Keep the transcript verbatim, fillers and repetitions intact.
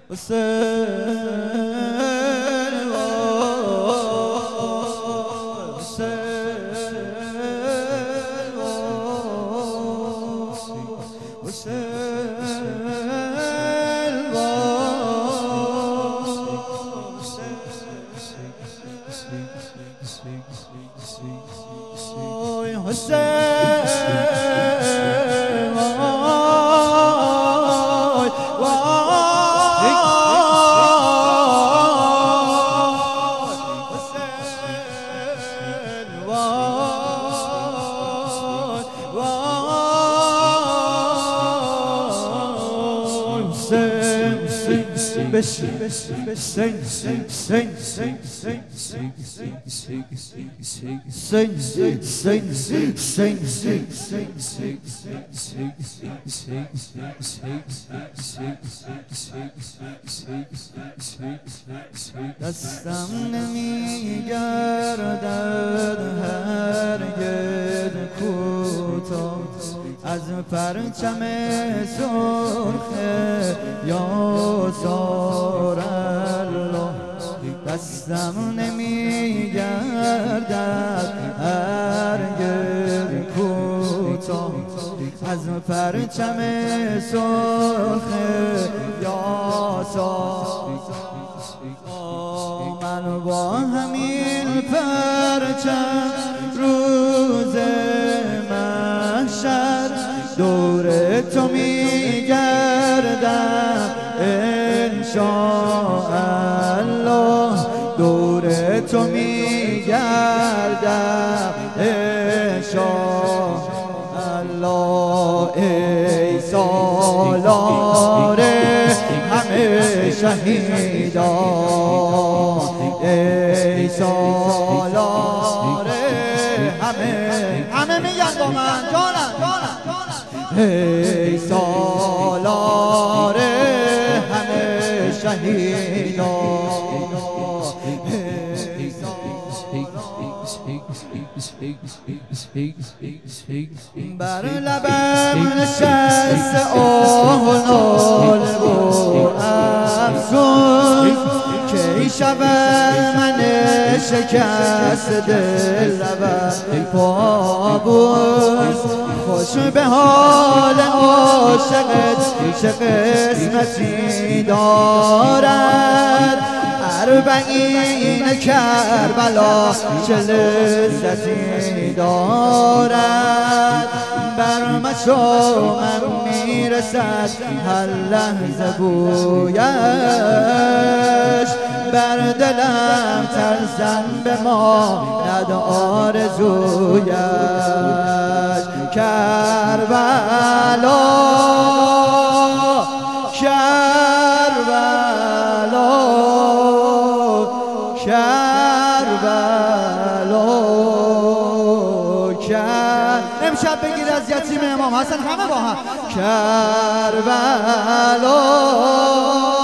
دستم نمیگردد هرگز کوتاه از پرچم سرخ یاسار الله. دستم نمیگردد هرگز کوتاه از پرچم سرخ یاسار. من با همین پرچم روز محشر دور تو میگردم انشاءالله، دور تو میگردم انشاءالله. ای سالار همه شهیدان، ای سالار همه همه میگن با من جانم جانم. ای سالار همه شهیدان، بر لبم نشست آه و ناله و افسوس کی شود من شکست دل لبم پابوس. خوش به حال عاشقت چه قسمتی دارد، اربعین کربلا چه لذتی دارد. بر مشامم میرسد هر لحظه بویش، بر دلم ترسم به ما ند آرزویش. کربلا کربلا کربلا کر امشب بگیر از یتیم امام حسن همه با هم. کربلا